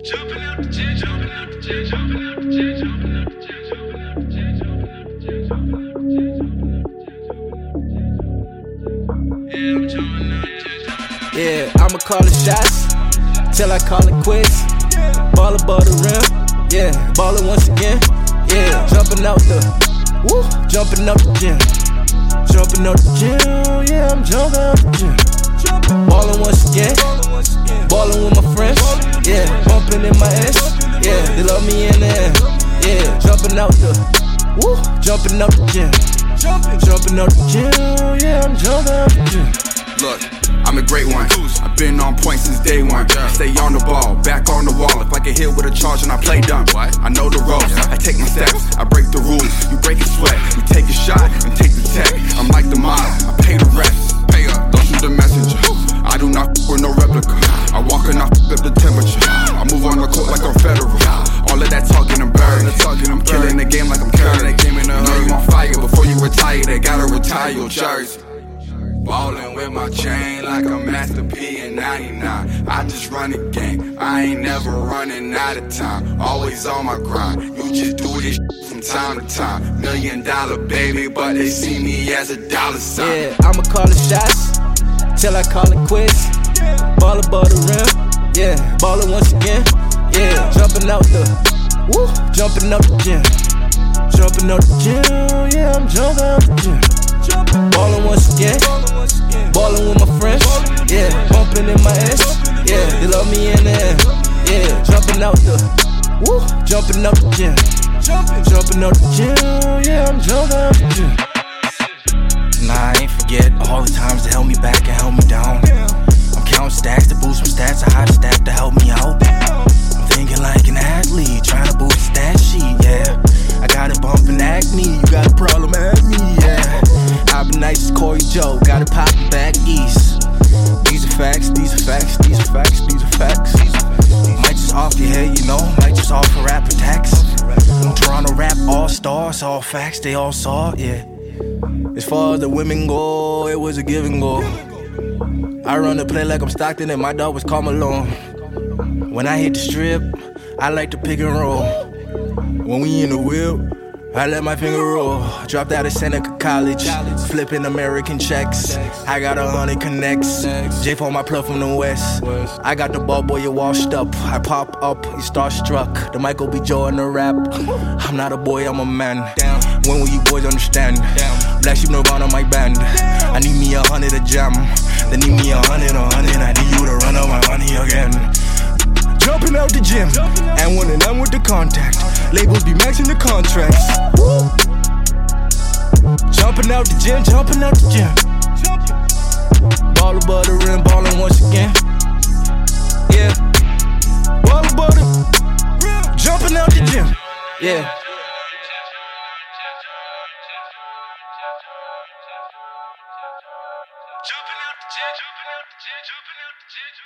Jumping out the jet, jumping out the jet, jumping out the jet, jumping out the jet, jumping out the jet, jumping out the jet, jumping out the jet, jumping out the jet, yeah, I'm jumping out the jet. Yeah, I'ma call it shots till I call it quits. Ball above the rim, yeah, ballin' once again. Yeah, jumping out the, jumping out the gym, jumping out the gym. Yeah, I'm jumping out the gym. Ballin' once again, ballin' with my friends. Yeah, bumping in my ass. Yeah, they love me in the air. Yeah, jumping out the, jumping out the gym, jumping out the gym. Yeah, I'm jumping out the gym. Look, I'm a great one. I've been on point since day one. Stay on the ball, back on the wall. If I get hit with a charge and I play dumb, I know the ropes. I take my steps, I break the rules. You break a sweat, you take a shot and take the tech. I'm like the model, I pay the rest. Pay up, don't shoot the messenger. I do not with no replica. I walk and I up the temperature. I move on the court like I'm federal. All of that talking and burning. I'm killing the game like I'm Curry. Know you on fire before you retire. They gotta retire your jersey. Ballin' with my chain like a Master P in 99. I just run the game, I ain't never running out of time. Always on my grind, you just do this from time to time. $1 million baby, but they see me as a dollar sign. Yeah, I'ma call it shots till I call it quits. Ball above the rim, yeah, ballin' once again. Yeah, jumping out the, jumping out the gym, jumping out the gym. Yeah, I'm jumping out the gym. Ballin' once again, ballin' with my friends. Yeah, bumping in my ass. Yeah, they love me in the air. Yeah, jumping out the, jumping out the gym, jumping out the gym. Yeah, I'm jumping out the gym. Nah, I ain't forget all the times that held me back and held me down. I'm counting stacks to boost some stats, a hot staff to help me out. I'm thinking like an athlete, trying to boost the stat sheet, yeah. I got it bumping acne, you got a problem at me, yeah. I've been nice as Corey Joe, got it poppin' back east. These are facts, these are facts, these are facts, these are facts. Might just off your head, you know, might just off a rap attacks. Toronto rap all stars, all facts, they all saw it, yeah. As far as the women go, it was a give and go. I run the play like I'm Stockton and my dog was Karl Malone. When I hit the strip, I like to pick and roll. When we in the whip, I let my finger roll. Dropped out of Seneca College, flipping American checks. I got 100 connects. J for my plug from the west. I got the ball boy, you washed up. I pop up, you starstruck. The Michael B. Jordan the rap. I'm not a boy, I'm a man. When will you boys understand? Black Sheep Nirvana my band. I need me 100 a jam. They need me 100. I need you to run out my money again. Jumping out the gym, and when I'm with the contact, labels be maxing the contracts. Jumping out the gym, jumping out the gym. Ball above the rim, ballin' once again. Yeah, ball above the rim, jumping out the gym. Yeah. Jumping out the jet, jumping out the jet, jumping out the jet.